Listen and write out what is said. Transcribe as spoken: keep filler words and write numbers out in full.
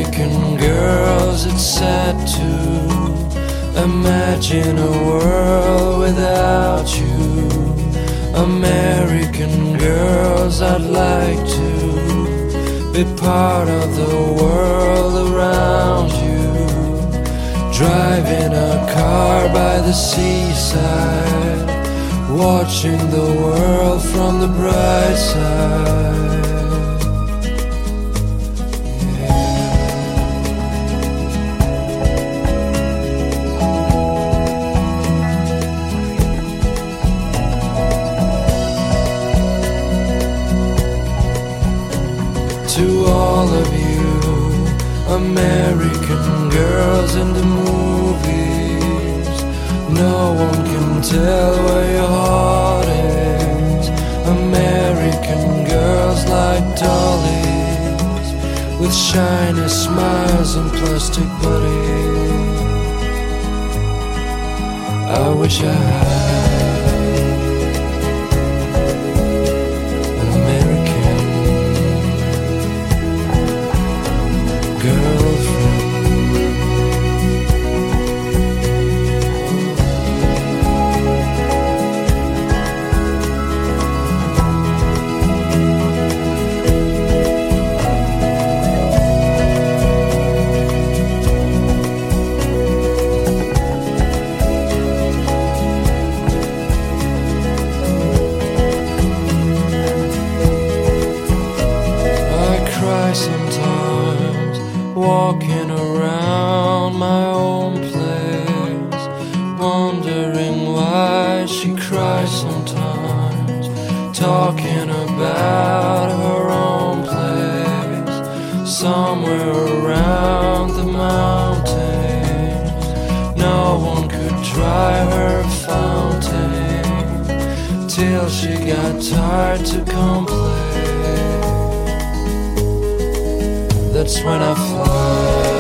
American girls, it's sad to imagine a world without you. American girls, I'd like to be part of the world around you. Driving a car by the seaside, watching the world from the bright side. To all of you American girls in the movies, no one can tell where your heart is. American girls like dollies, with shiny smiles and plastic bodies. I wish I had girlfriend. I cry sometimes, walking around my own place, wondering why she cries sometimes, talking about her own place, somewhere around the mountains. No one could dry her fountain till she got tired to complain. That's when I fly.